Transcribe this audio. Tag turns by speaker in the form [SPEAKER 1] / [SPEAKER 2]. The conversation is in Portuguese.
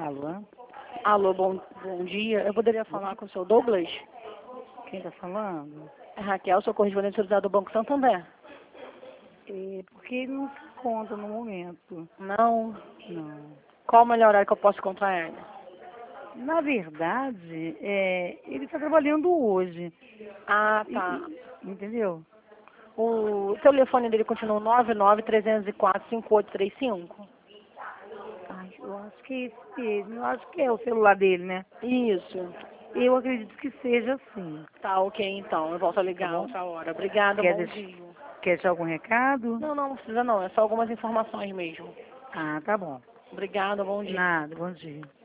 [SPEAKER 1] Alô?
[SPEAKER 2] Alô, bom dia. Eu poderia falar com o seu Douglas?
[SPEAKER 1] Quem está falando?
[SPEAKER 2] É Raquel, sou correspondente autorizado do Banco Santander.
[SPEAKER 1] Porque ele não se encontra no momento.
[SPEAKER 2] Não.
[SPEAKER 1] Não.
[SPEAKER 2] Qual o melhor horário que eu posso encontrar ele?
[SPEAKER 1] Na verdade, ele está trabalhando hoje.
[SPEAKER 2] Ah, tá.
[SPEAKER 1] Entendeu?
[SPEAKER 2] O telefone dele continua 99-304-5835?
[SPEAKER 1] Ai, eu acho que é esse mesmo. Eu acho que é o celular dele, né?
[SPEAKER 2] Isso.
[SPEAKER 1] Eu acredito que seja assim.
[SPEAKER 2] Tá, ok, então. Eu volto a
[SPEAKER 1] Tá
[SPEAKER 2] ligar
[SPEAKER 1] bom?
[SPEAKER 2] outra hora. Obrigada,
[SPEAKER 1] Quer,
[SPEAKER 2] bom
[SPEAKER 1] deix...
[SPEAKER 2] dia.
[SPEAKER 1] Quer deixar algum recado?
[SPEAKER 2] Não precisa não. É só algumas informações mesmo.
[SPEAKER 1] Ah, tá bom.
[SPEAKER 2] Obrigada, bom dia.
[SPEAKER 1] Nada, bom dia.